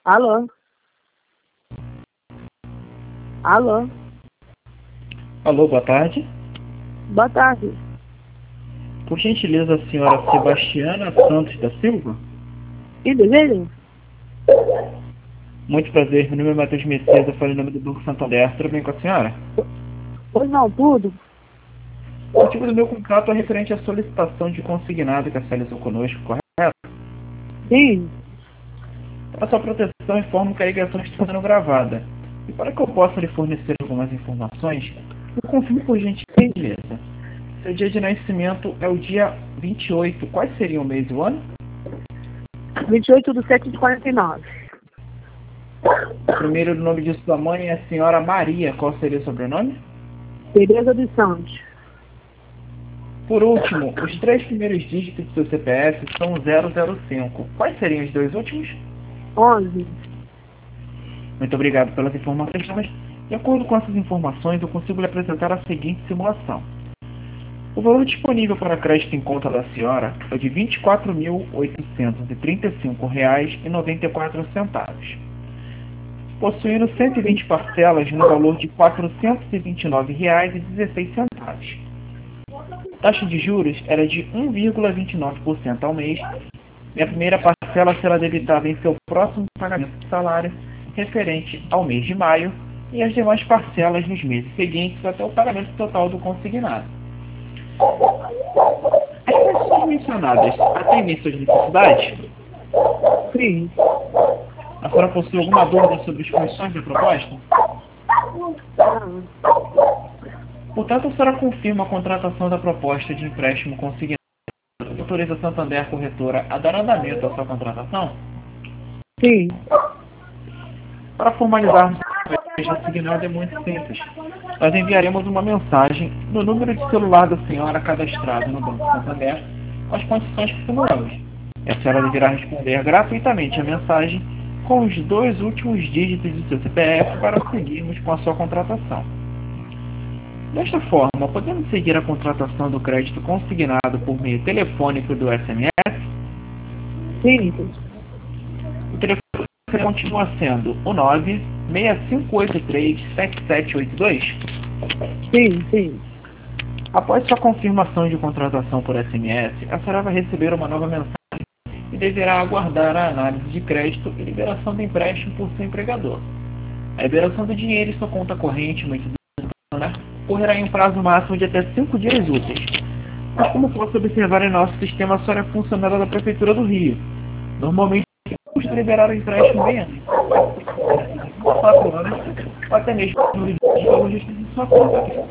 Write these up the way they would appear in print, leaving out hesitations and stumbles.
Alô? Alô? Alô, boa tarde. Boa tarde. Por gentileza, a senhora Sebastiana Santos da Silva? E desejo? Muito prazer, meu nome é Matheus Messias, eu falo em nome do Banco Santander. Tudo bem com a senhora? Pois não, tudo? O motivo do meu contato é referente à solicitação de consignado que a senhora realizou conosco, correto? Sim. Para sua proteção, informo que a ligação está sendo gravada. E para que eu possa lhe fornecer algumas informações, eu confirmo por gentileza. Seu dia de nascimento é o dia 28. Quais seriam o mês e o ano? 28/7/49. O primeiro nome de sua mãe é a senhora Maria. Qual seria o sobrenome? Tereza dos Santos. Por último, os 3 primeiros dígitos do seu CPF são 005. Quais seriam os 2 últimos? 11. Muito obrigado pelas informações. De acordo com essas informações, eu consigo lhe apresentar a seguinte simulação. O valor disponível para crédito em conta da senhora é de R$ 24.835,94, possuindo 120 parcelas no valor de R$ 429,16. Taxa de juros era de 1,29% ao mês, e a primeira parcela será debitada em seu próximo pagamento de salário, referente ao mês de maio, e as demais parcelas nos meses seguintes até o pagamento total do consignado. As condições mencionadas atendem suas necessidades? Sim. A senhora possui alguma dúvida sobre as condições da proposta? Ah, Portanto, a senhora confirma a contratação da proposta de empréstimo consignado. Autoriza a Santander Corretora a dar andamento à sua contratação? sim. Para formalizarmos o consignado é muito simples. Nós enviaremos uma mensagem no número de celular da senhora cadastrado no Banco Santander com as condições que simulamos. E a senhora deverá responder gratuitamente a mensagem com os 2 últimos dígitos do seu CPF para seguirmos com a sua contratação. Desta forma, podemos seguir a contratação do crédito consignado por meio telefônico do SMS? Sim. O telefone continua sendo o 965837782. Sim, sim. Após sua confirmação de contratação por SMS, a senhora vai receber uma nova mensagem e deverá aguardar a análise de crédito e liberação do empréstimo por seu empregador. A liberação do dinheiro em sua conta corrente, ocorrerá em um prazo máximo de até 5 dias úteis. Mas como posso observar em nosso sistema, a senhora é funcionária da Prefeitura do Rio. Normalmente, custa liberar o empréstimo bem antes. 4 horas, ou até mesmo no dia de hoje em sua conta.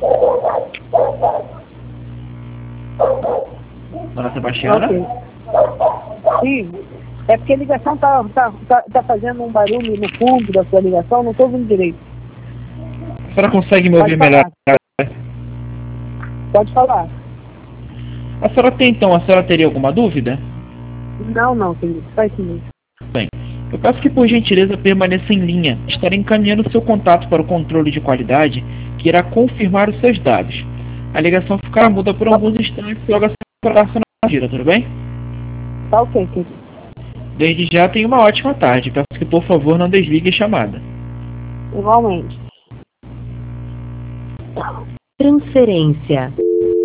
Dona Sebastiana? Ok. Sim. É porque a ligação tá fazendo um barulho no fundo da sua ligação, não estou ouvindo direito. A senhora consegue me Pode ouvir melhor? falar. Pode falar. A senhora teria alguma dúvida? Não, querido. Faz sim. Bem, eu peço que por gentileza permaneça em linha. Estarei encaminhando seu contato para o controle de qualidade, que irá confirmar os seus dados. A ligação ficará muda por alguns instantes e logo assim poderá ser atendida, tudo bem? Tá ok, querido. Desde já, tenha uma ótima tarde. Peço que por favor não desligue a chamada. Igualmente. Transferência.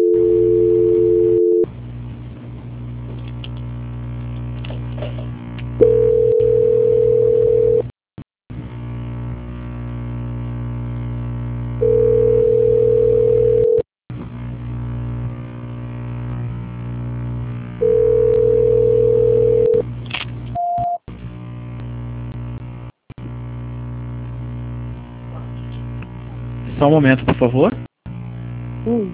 Só um momento, por favor. Sim.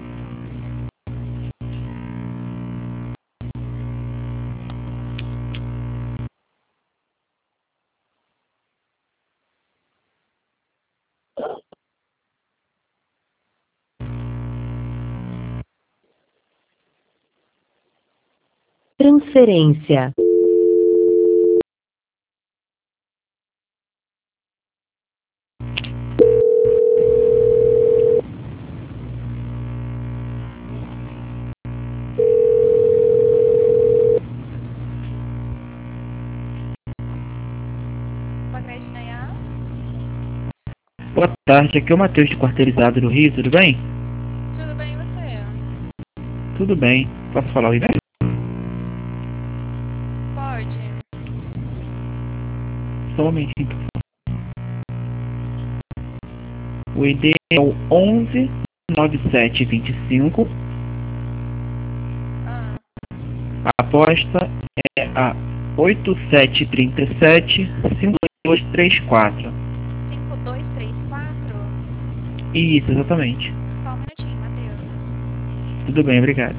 Transferência. Agreste Nayá. Boa tarde, aqui é o Matheus de Quarteirizado do Rio, tudo bem? Tudo bem, e você? Tudo bem. Posso falar o e-mail? Pode. Só um momentinho. O ID é o 119725. Ah, A aposta é a 8737-5234. 5234? Isso, exatamente. Só um minutinho, Matheus. Tudo bem, obrigado.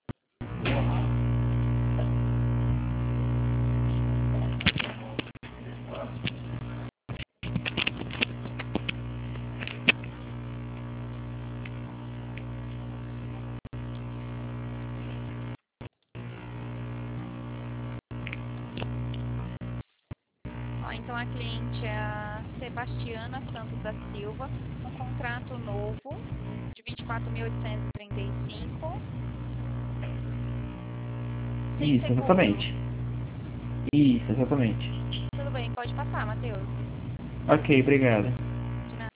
Ó, então a cliente é a Sebastiana Santos da Silva, um contrato novo de 24.835. Sem Isso, seguro. exatamente. Isso, exatamente. Tudo bem, pode passar, Matheus. Ok, obrigado. De nada.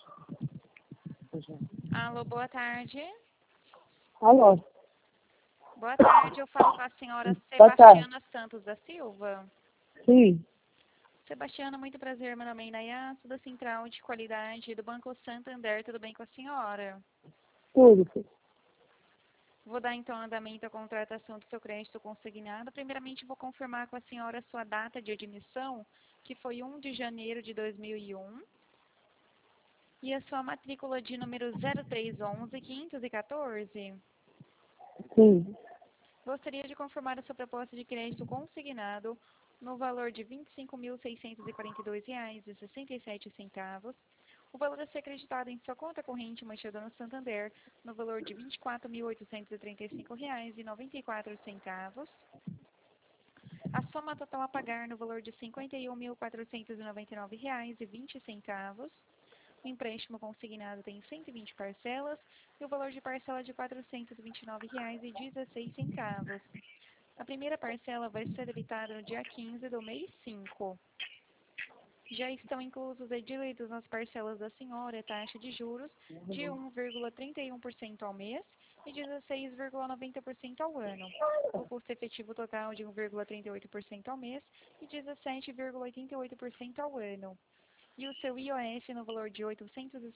Alô, boa tarde. Alô? Boa tarde, eu falo com a senhora Boa tarde. Sebastiana Santos da Silva. Sim, Sebastiana, muito prazer, meu nome é Inayá, sou da Central de Qualidade do Banco Santander, tudo bem com a senhora? tudo. Filho. Vou dar então andamento à contratação do seu crédito consignado. Primeiramente, vou confirmar com a senhora a sua data de admissão, que foi 1 de janeiro de 2001, e a sua matrícula de número 0311-514. Sim, Gostaria de confirmar a sua proposta de crédito consignado no valor de R$ 25.642,67. O valor a ser acreditado em sua conta corrente mantida no Santander no valor de R$ 24.835,94. A soma total a pagar no valor de R$ 51.499,20. O empréstimo consignado tem 120 parcelas e o valor de parcela de R$ 429,16. A primeira parcela vai ser debitada no dia 15 do mês 5. Já estão inclusos e diluídos nas parcelas da senhora a taxa de juros de 1,31% ao mês e 16,90% ao ano. O custo efetivo total de 1,38% ao mês e 17,88% ao ano. E o seu IOF no valor de R$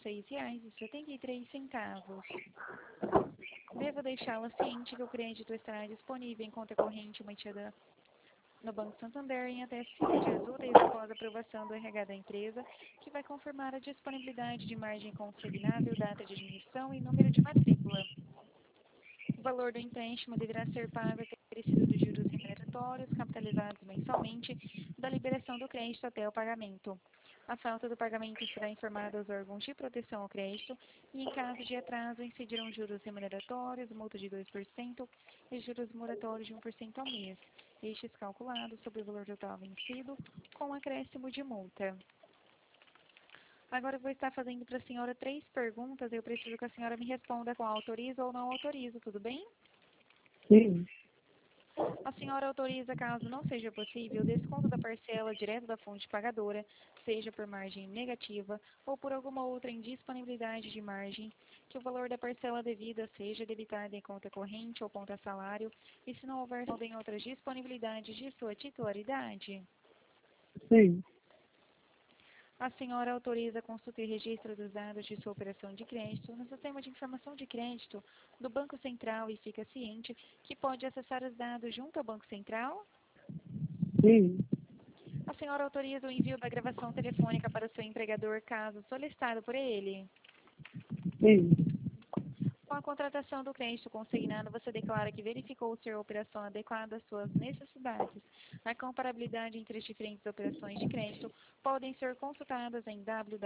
806,73. Devo deixá-la ciente que o crédito estará disponível em conta corrente mantida no Banco Santander em até 5 dias úteis após a aprovação do RH da empresa, que vai confirmar a disponibilidade de margem consignável, data de admissão e número de matrícula. O valor do empréstimo deverá ser pago acrescido dos juros remuneratórios capitalizados mensalmente da liberação do crédito até o pagamento. A falta do pagamento será informada aos órgãos de proteção ao crédito e, em caso de atraso, incidirão juros remuneratórios, multa de 2% e juros moratórios de 1% ao mês, estes calculados sobre o valor total vencido, com acréscimo de multa. Agora eu vou estar fazendo para a senhora 3 perguntas. Eu preciso que a senhora me responda com autorizo ou não autorizo, tudo bem? sim, A senhora autoriza, caso não seja possível, o desconto da parcela direto da fonte pagadora, seja por margem negativa ou por alguma outra indisponibilidade de margem, que o valor da parcela devida seja debitado em conta corrente ou conta salário, e se não houver saldo em outras disponibilidades de sua titularidade. sim, A senhora autoriza a consulta e registro dos dados de sua operação de crédito no sistema de informação de crédito do Banco Central e fica ciente que pode acessar os dados junto ao Banco Central? sim, A senhora autoriza o envio da gravação telefônica para o seu empregador caso solicitado por ele? sim, Com a contratação do crédito consignado, você declara que verificou ser a operação adequada às suas necessidades. A comparabilidade entre as diferentes operações de crédito podem ser consultadas em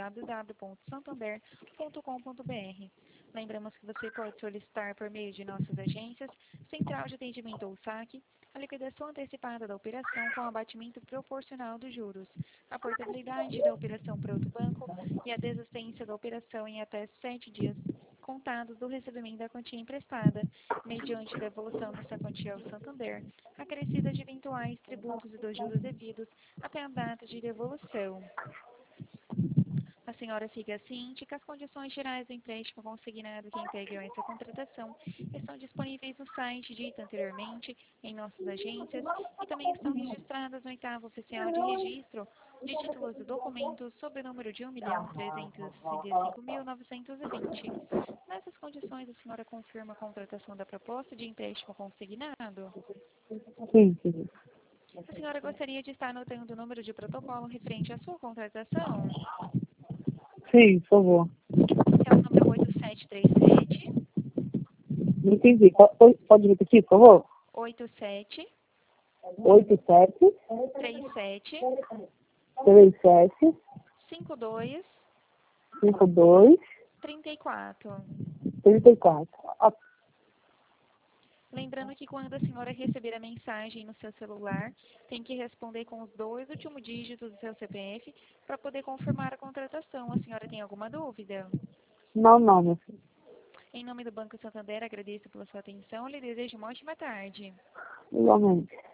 www.santander.com.br. Lembramos que você pode solicitar por meio de nossas agências, Central de Atendimento ou SAC, a liquidação antecipada da operação com abatimento proporcional dos juros, a portabilidade da operação para outro banco e a desistência da operação em até 7 dias contados do recebimento da quantia emprestada, mediante devolução dessa quantia ao Santander, acrescida de eventuais tributos e dos juros devidos até a data de devolução. A senhora fica ciente que as condições gerais do empréstimo consignado que integram essa contratação estão disponíveis no site dito anteriormente, em nossas agências, e também estão registradas no oitavo oficial de registro de títulos e documentos sob o número de 1.365.920. Nessas condições, a senhora confirma a contratação da proposta de empréstimo consignado? Sim, sim. A senhora gostaria de estar anotando o número de protocolo referente à sua contratação? Sim, por favor. É o número 8737 Não entendi. Pode repetir, por favor? 87 87 37 37 52 52 34. 34. Lembrando que quando a senhora receber a mensagem no seu celular, tem que responder com os 2 últimos dígitos do seu CPF para poder confirmar a contratação. A senhora tem alguma dúvida? Não, meu filho. Em nome do Banco Santander, agradeço pela sua atenção e lhe desejo uma ótima tarde. Igualmente.